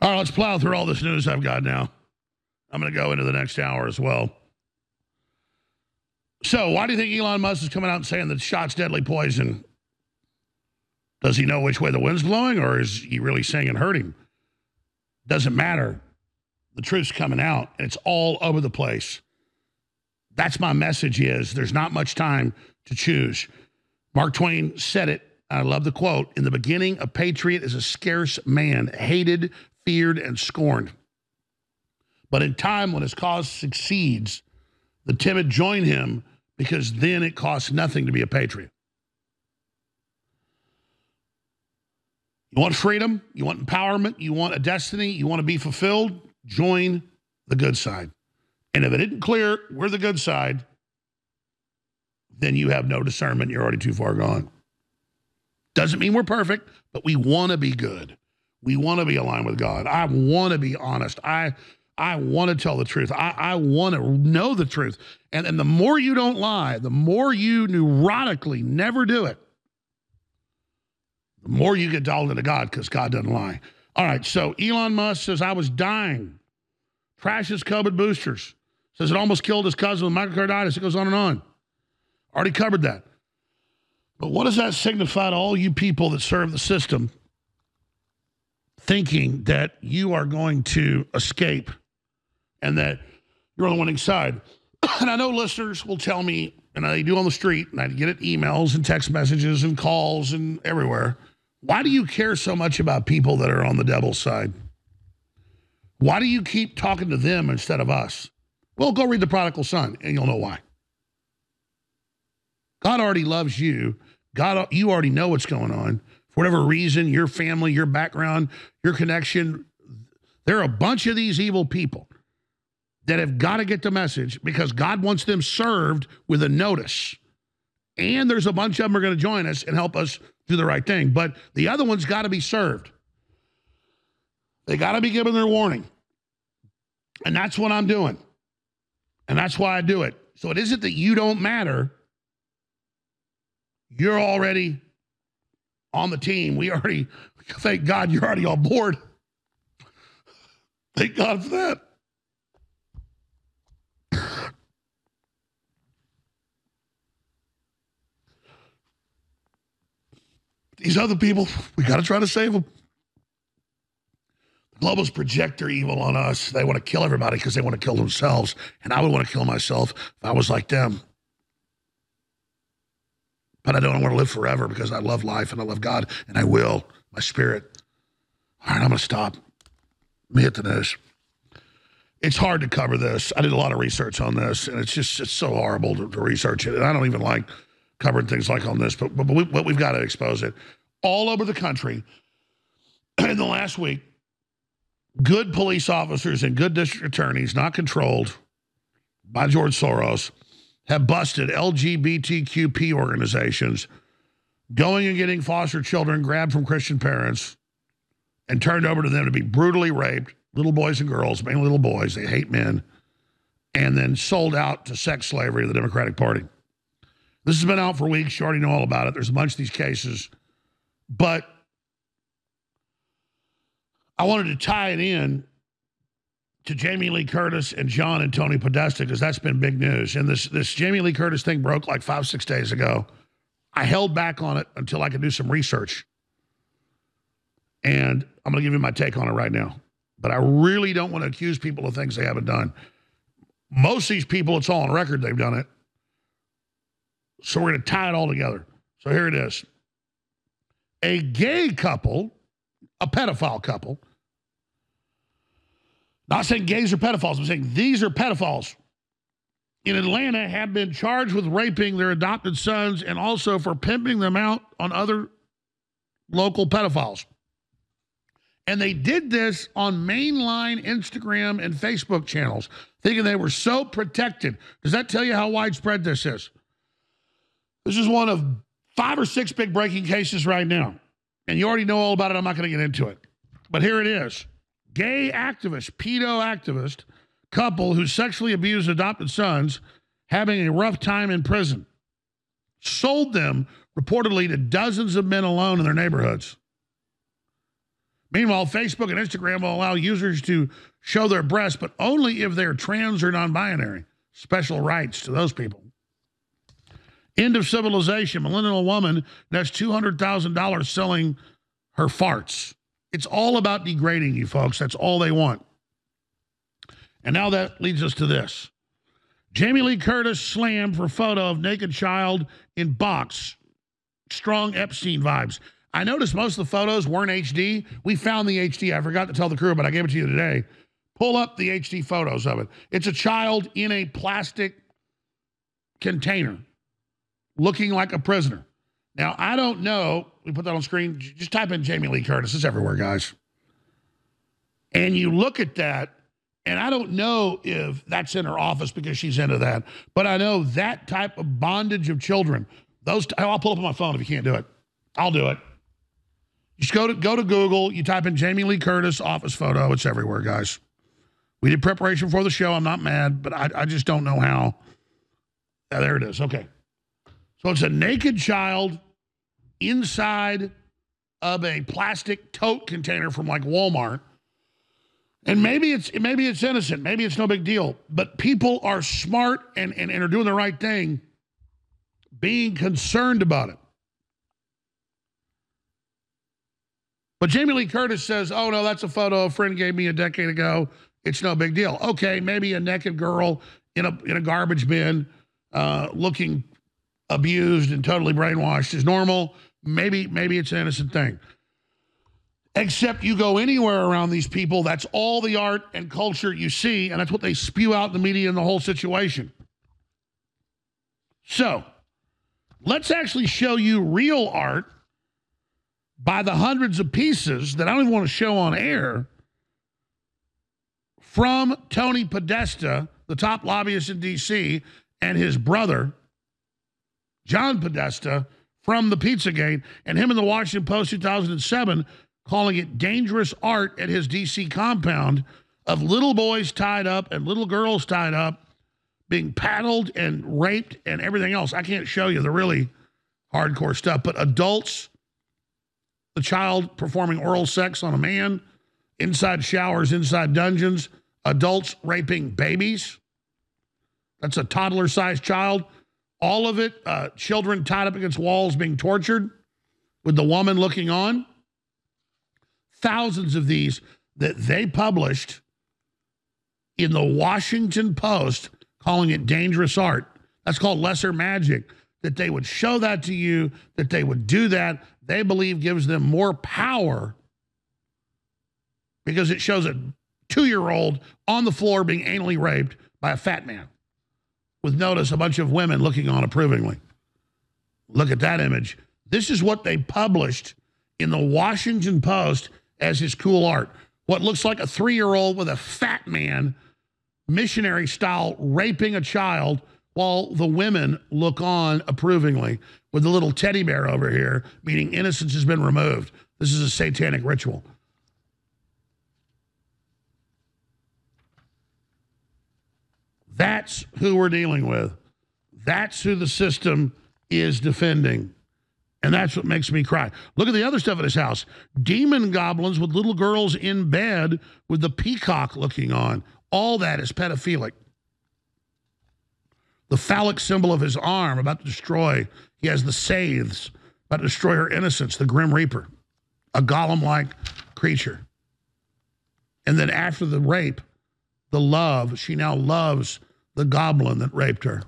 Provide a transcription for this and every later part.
All right, let's plow through all this news I've got now. I'm going to go into the next hour as well. So why do you think Elon Musk is coming out and saying that shot's deadly poison? Does he know which way the wind's blowing, or is he really saying it hurt him? Doesn't matter. The truth's coming out, and it's all over the place. That's my message is there's not much time to choose. Mark Twain said it. I love the quote. In the beginning, a patriot is a scarce man, hated, feared, and scorned. But in time, when his cause succeeds, the timid join him because then it costs nothing to be a patriot. You want freedom? You want empowerment? You want a destiny? You want to be fulfilled? Join the good side. And if it isn't clear we're the good side, then you have no discernment. You're already too far gone. Doesn't mean we're perfect, but we want to be good. We want to be aligned with God. I want to be honest. I want to tell the truth. I want to know the truth. And the more you don't lie, the more you neurotically never do it, the more you get dialed into God because God doesn't lie. All right, so Elon Musk says, I was dying. Trashes COVID boosters. Says it almost killed his cousin with myocarditis. It goes on and on. Already covered that. But what does that signify to all you people that serve the system thinking that you are going to escape and that you're on the winning side? And I know listeners will tell me, and they do on the street, and I get it emails and text messages and calls and everywhere. Why do you care so much about people that are on the devil's side? Why do you keep talking to them instead of us? Well, go read The Prodigal Son, and you'll know why. God already loves you. You already know what's going on. For whatever reason, your family, your background, your connection, there are a bunch of these evil people that have got to get the message because God wants them served with a notice. And there's a bunch of them are going to join us and help us do the right thing. But the other one's got to be served. They got to be given their warning. And that's what I'm doing. And that's why I do it. So it isn't that you don't matter. You're already on the team. Thank God you're already on board. Thank God for that. These other people, we got to try to save them. The globalists project their evil on us. They want to kill everybody because they want to kill themselves. And I would want to kill myself if I was like them. But I don't want to live forever because I love life and I love God, and I will, my spirit. All right, I'm going to stop. Let me hit the news. It's hard to cover this. I did a lot of research on this, and it's so horrible to research it. And I don't even like covering things like on this, but we've got to expose it. All over the country, in the last week, good police officers and good district attorneys, not controlled by George Soros, have busted LGBTQP organizations going and getting foster children grabbed from Christian parents and turned over to them to be brutally raped, little boys and girls, mainly little boys, they hate men, and then sold out to sex slavery to the Democratic Party. This has been out for weeks. You already know all about it. There's a bunch of these cases. But I wanted to tie it in to Jamie Lee Curtis and John and Tony Podesta, because that's been big news. And this Jamie Lee Curtis thing broke like 5-6 days ago. I held back on it until I could do some research. And I'm going to give you my take on it right now. But I really don't want to accuse people of things they haven't done. Most of these people, it's all on record they've done it. So we're going to tie it all together. So here it is. A gay couple, a pedophile couple, not saying gays are pedophiles, I'm saying these are pedophiles in Atlanta have been charged with raping their adopted sons and also for pimping them out on other local pedophiles. And they did this on mainline Instagram and Facebook channels, thinking they were so protected. Does that tell you how widespread this is? This is one of 5 or 6 big breaking cases right now. And you already know all about it. I'm not going to get into it. But here it is. Gay activist, pedo activist, couple who sexually abused adopted sons having a rough time in prison. Sold them reportedly to dozens of men alone in their neighborhoods. Meanwhile, Facebook and Instagram will allow users to show their breasts, but only if they're trans or non-binary. Special rights to those people. End of civilization. Millennial woman nets $200,000 selling her farts. It's all about degrading you, folks. That's all they want. And now that leads us to this. Jamie Lee Curtis slammed for photo of naked child in box. Strong Epstein vibes. I noticed most of the photos weren't HD. We found the HD. I forgot to tell the crew, but I gave it to you today. Pull up the HD photos of it. It's a child in a plastic container looking like a prisoner. Now, I don't know. We put that on screen. Just type in Jamie Lee Curtis. It's everywhere, guys. And you look at that, and I don't know if that's in her office because she's into that, but I know that type of bondage of children, I'll pull up on my phone if you can't do it. I'll do it. Just go to Google. You type in Jamie Lee Curtis office photo. It's everywhere, guys. We did preparation for the show. I'm not mad, but I just don't know how. There it is. Okay. So it's a naked child inside of a plastic tote container from like Walmart. And maybe it's innocent. Maybe it's no big deal. But people are smart and are doing the right thing, being concerned about it. But Jamie Lee Curtis says, oh, no, that's a photo a friend gave me a decade ago. It's no big deal. Okay, maybe a naked girl in a garbage bin looking abused and totally brainwashed is normal. Maybe it's an innocent thing. Except you go anywhere around these people, that's all the art and culture you see, and that's what they spew out in the media and the whole situation. So, let's actually show you real art by the hundreds of pieces that I don't even want to show on air from Tony Podesta, the top lobbyist in D.C., and his brother, John Podesta, from the Pizzagate, and him in the Washington Post 2007 calling it dangerous art at his D.C. compound of little boys tied up and little girls tied up, being paddled and raped and everything else. I can't show you the really hardcore stuff, but adults, the child performing oral sex on a man, inside showers, inside dungeons, adults raping babies. That's a toddler-sized child. All of it, children tied up against walls being tortured with the woman looking on. Thousands of these that they published in the Washington Post calling it dangerous art. That's called lesser magic. That they would show that to you, that they would do that, they believe gives them more power because it shows a 2-year-old on the floor being anally raped by a fat man with, notice, a bunch of women looking on approvingly. Look at that image. This is what they published in the Washington Post as his cool art. What looks like a 3-year-old with a fat man, missionary style, raping a child while the women look on approvingly with the little teddy bear over here, meaning innocence has been removed. This is a satanic ritual. That's who we're dealing with. That's who the system is defending. And that's what makes me cry. Look at the other stuff at his house. Demon goblins with little girls in bed with the peacock looking on. All that is pedophilic. The phallic symbol of his arm about to destroy. He has the Saiths about to destroy her innocence, the Grim Reaper, a golem-like creature. And then after the rape, the love, she now loves the goblin that raped her.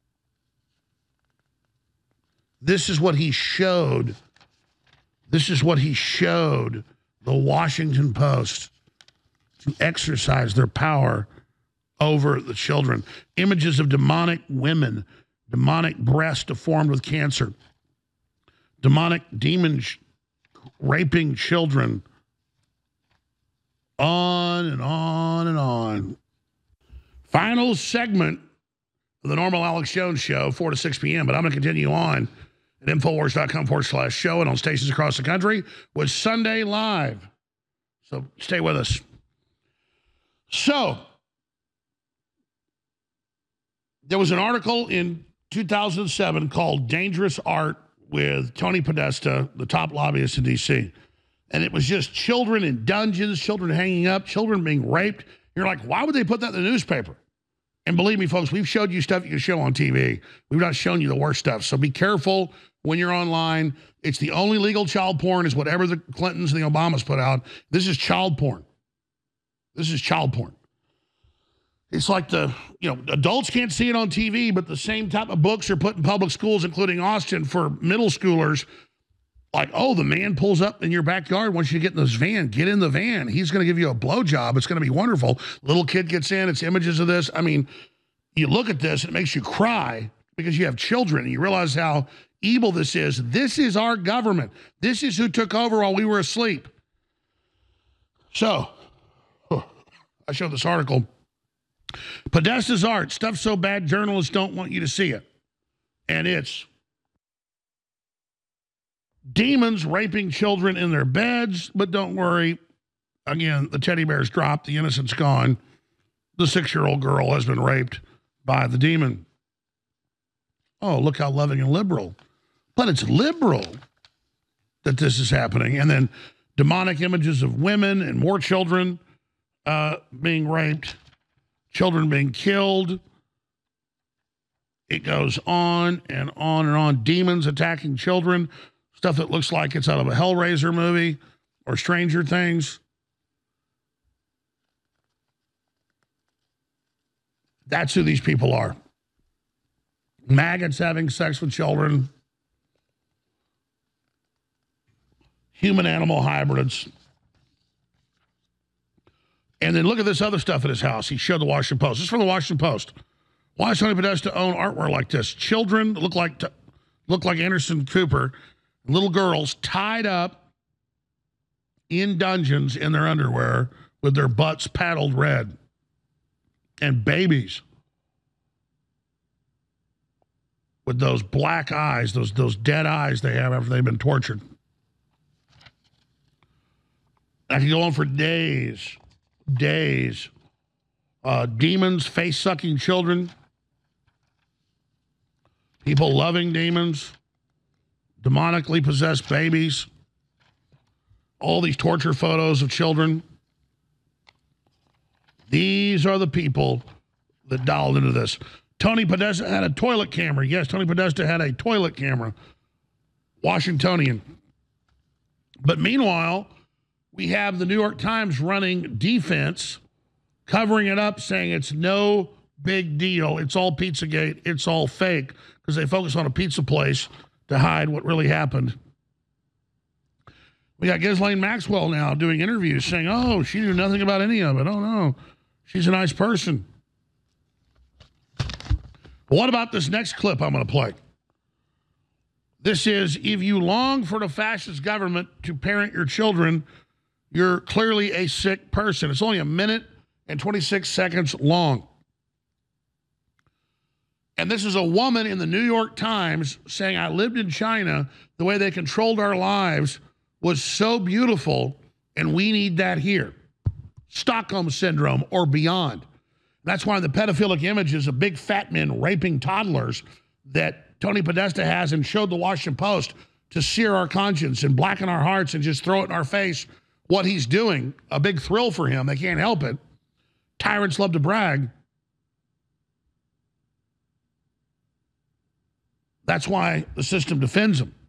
This is what he showed. This is what he showed the Washington Post to exercise their power over the children. Images of demonic women, demonic breasts deformed with cancer, demonic demons raping children, on and on and on. Final segment of the normal Alex Jones show, 4 to 6 p.m., but I'm going to continue on at Infowars.com/show and on stations across the country with Sunday Live. So stay with us. So, there was an article in 2007 called Dangerous Art with Tony Podesta, the top lobbyist in D.C. And it was just children in dungeons, children hanging up, children being raped. You're like, why would they put that in the newspaper? And believe me, folks, we've showed you stuff you can show on TV. We've not shown you the worst stuff. So be careful when you're online. It's the only legal child porn is whatever the Clintons and the Obamas put out. This is child porn. This is child porn. It's like adults can't see it on TV, but the same type of books are put in public schools, including Austin, for middle schoolers. Like, oh, the man pulls up in your backyard. Once you get in this van, get in the van. He's going to give you a blowjob. It's going to be wonderful. Little kid gets in. It's images of this. I mean, you look at this, and it makes you cry because you have children, and you realize how evil this is. This is our government. This is who took over while we were asleep. So, I showed this article. Podesta's art, stuff so bad journalists don't want you to see it. And it's demons raping children in their beds, but don't worry. Again, the teddy bear's dropped, the innocent's gone. The 6-year-old girl has been raped by the demon. Oh, look how loving and liberal. But it's liberal that this is happening. And then demonic images of women and more children being raped, children being killed. It goes on and on and on. Demons attacking children. Stuff that looks like it's out of a Hellraiser movie or Stranger Things. That's who these people are. Maggots having sex with children. Human-animal hybrids. And then look at this other stuff at his house. He showed the Washington Post. This is from the Washington Post. Why does Tony Podesta own artwork like this? Children look like Anderson Cooper. Little girls tied up in dungeons in their underwear with their butts paddled red. And babies with those black eyes, those dead eyes they have after they've been tortured. I can go on for days. Demons, face-sucking children. People loving demons. Demonically possessed babies, all these torture photos of children. These are the people that dialed into this. Tony Podesta had a toilet camera. Yes, Tony Podesta had a toilet camera. Washingtonian. But meanwhile, we have the New York Times running defense, covering it up, saying it's no big deal. It's all Pizzagate. It's all fake, because they focus on a pizza place to hide what really happened. We got Ghislaine Maxwell now doing interviews saying, oh, she knew nothing about any of it. Oh, no, she's a nice person. What about this next clip I'm going to play? This is, if you long for the fascist government to parent your children, you're clearly a sick person. It's only 1 minute and 26 seconds long. And this is a woman in the New York Times saying, I lived in China. The way they controlled our lives was so beautiful, and we need that here. Stockholm Syndrome or beyond. That's why the pedophilic images of big fat men raping toddlers that Tony Podesta has and showed the Washington Post to sear our conscience and blacken our hearts and just throw it in our face what he's doing. A big thrill for him. They can't help it. Tyrants love to brag. That's why the system defends them.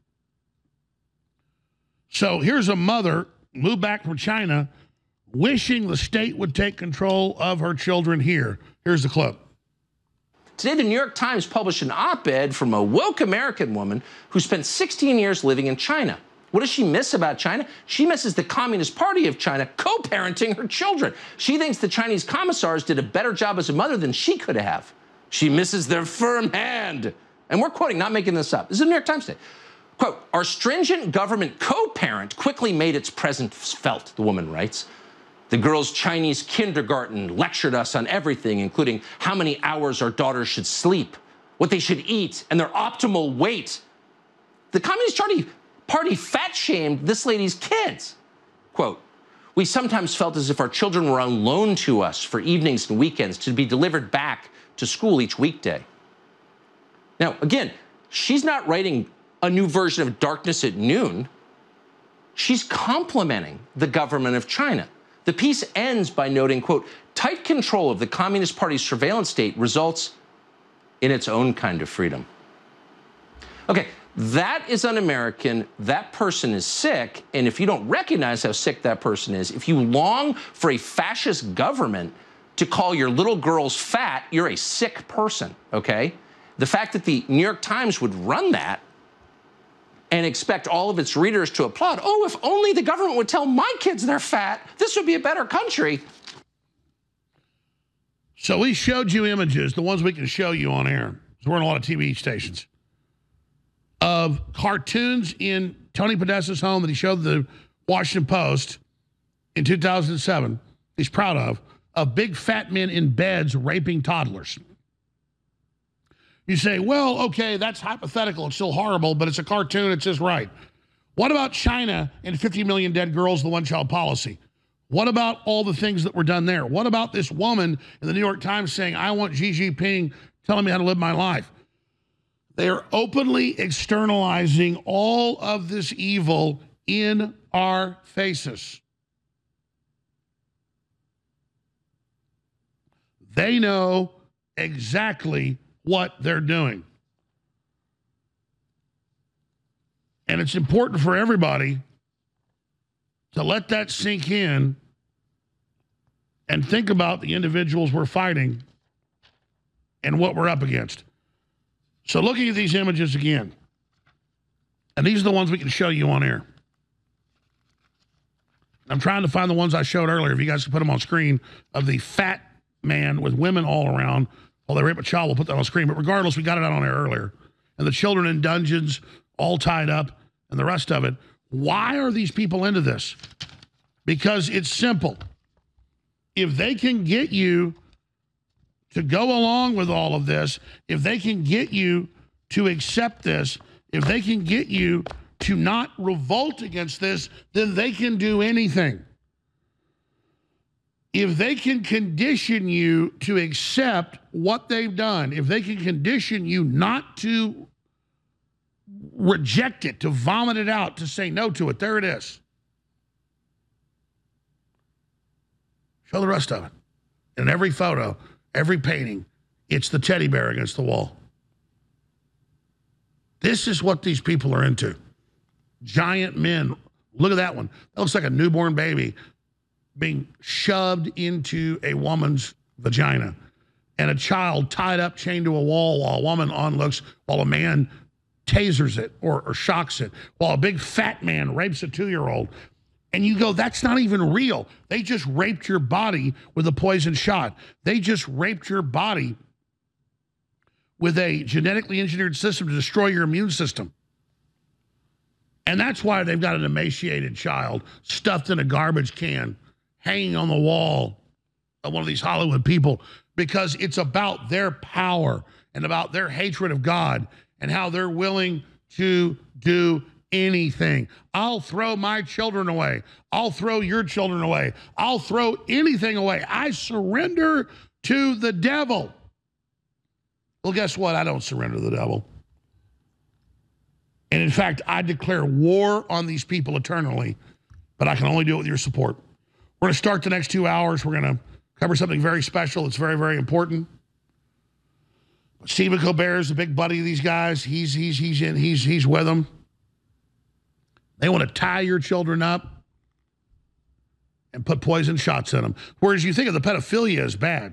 So here's a mother, moved back from China, wishing the state would take control of her children here. Here's the clip. Today, the New York Times published an op-ed from a woke American woman who spent 16 years living in China. What does she miss about China? She misses the Communist Party of China co-parenting her children. She thinks the Chinese commissars did a better job as a mother than she could have. She misses their firm hand. And we're quoting, not making this up. This is the New York Times today. Quote, our stringent government co-parent quickly made its presence felt, the woman writes. The girls' Chinese kindergarten lectured us on everything, including how many hours our daughters should sleep, what they should eat, and their optimal weight. The Communist Party fat-shamed this lady's kids. Quote, we sometimes felt as if our children were on loan to us for evenings and weekends to be delivered back to school each weekday. Now, again, she's not writing a new version of Darkness at Noon. She's complimenting the government of China. The piece ends by noting, quote, tight control of the Communist Party's surveillance state results in its own kind of freedom. Okay, that is un-American. That person is sick. And if you don't recognize how sick that person is, if you long for a fascist government to call your little girls fat, you're a sick person, okay? The fact that the New York Times would run that and expect all of its readers to applaud, oh, if only the government would tell my kids they're fat, this would be a better country. So we showed you images, the ones we can show you on air, because we're on a lot of TV stations, of cartoons in Tony Podesta's home that he showed the Washington Post in 2007, he's proud of big fat men in beds raping toddlers. You say, well, okay, that's hypothetical. It's still horrible, but it's a cartoon. It's just right. What about China and 50 million dead girls, the one-child policy? What about all the things that were done there? What about this woman in the New York Times saying, I want Xi Jinping telling me how to live my life? They are openly externalizing all of this evil in our faces. They know exactly what they're doing. And it's important for everybody to let that sink in and think about the individuals we're fighting and what we're up against. So looking at these images again, and these are the ones we can show you on air. I'm trying to find the ones I showed earlier, if you guys can put them on screen, of the fat man with women all around. While they rape a child, we'll put that on screen. But regardless, we got it out on air earlier. And the children in dungeons, all tied up, and the rest of it. Why are these people into this? Because it's simple. If they can get you to go along with all of this, if they can get you to accept this, if they can get you to not revolt against this, then they can do anything. If they can condition you to accept what they've done, if they can condition you not to reject it, to vomit it out, to say no to it, there it is. Show the rest of it. In every photo, every painting, it's the teddy bear against the wall. This is what these people are into. Giant men. Look at that one. That looks like a newborn baby being shoved into a woman's vagina, and a child tied up, chained to a wall while a woman onlooks, while a man tasers it or shocks it, while a big fat man rapes a 2-year-old. And you go, that's not even real. They just raped your body with a poison shot. They just raped your body with a genetically engineered system to destroy your immune system. And that's why they've got an emaciated child stuffed in a garbage can, hanging on the wall of one of these Hollywood people, because it's about their power and about their hatred of God and how they're willing to do anything. I'll throw my children away. I'll throw your children away. I'll throw anything away. I surrender to the devil. Well, guess what? I don't surrender to the devil. And in fact, I declare war on these people eternally, but I can only do it with your support. We're going to start the next 2 hours. We're going to cover something very special. It's very, very important. Stephen Colbert is a big buddy of these guys. He's with them. They want to tie your children up and put poison shots in them. Whereas you think of the pedophilia as bad.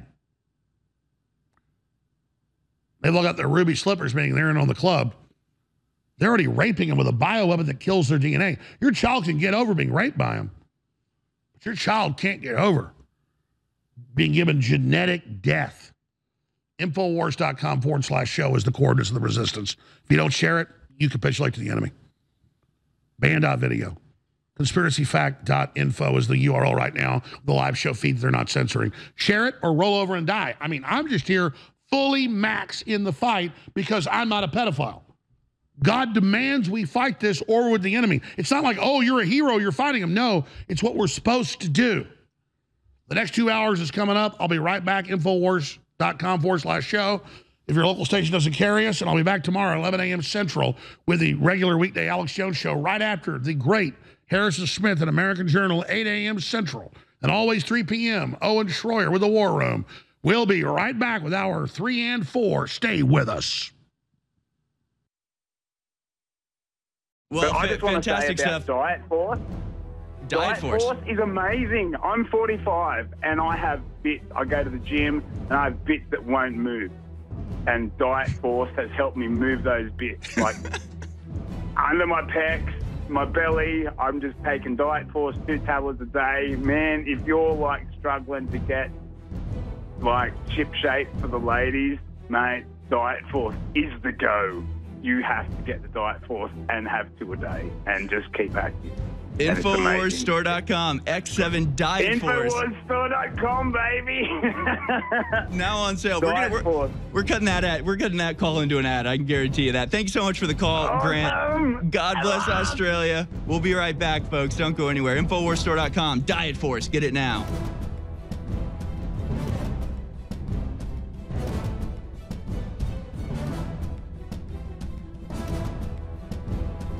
They look at their ruby slippers being there and on the club. They're already raping them with a bioweapon that kills their DNA. Your child can get over being raped by them. But your child can't get over being given genetic death. Infowars.com/show is the coordinates of the resistance. If you don't share it, you capitulate to the enemy. Band.video. Conspiracyfact.info is the URL right now. The live show feed they're not censoring. Share it or roll over and die. I mean, I'm just here fully max in the fight because I'm not a pedophile. God demands we fight this or with the enemy. It's not like, oh, you're a hero, you're fighting him. No, it's what we're supposed to do. The next 2 hours is coming up. I'll be right back. Infowars.com/show. If your local station doesn't carry us, and I'll be back tomorrow at 11 a.m. Central with the regular weekday Alex Jones show right after the great Harrison Smith and American Journal, 8 a.m. Central, and always 3 p.m. Owen Schroyer with the War Room. We'll be right back with hour 3 and 4. Stay with us. Well, I just want to say about stuff. Diet Force. Diet Force is amazing. I'm 45 and I have bits. I go to the gym and I have bits that won't move. And Diet Force has helped me move those bits. Like under my pecs, my belly, I'm just taking Diet Force 2 tablets a day. Man, if you're like struggling to get like chip shape for the ladies, mate, Diet Force is the go. You have to get the Diet Force and have 2 a day and just keep active. Infowarsstore.com, X7 Diet Force. Infowarsstore.com, baby. Now on sale. We're cutting that call into an ad. I can guarantee you that. Thanks so much for the call, Grant. God bless Australia. We'll be right back, folks. Don't go anywhere. Infowarsstore.com, Diet Force. Get it now.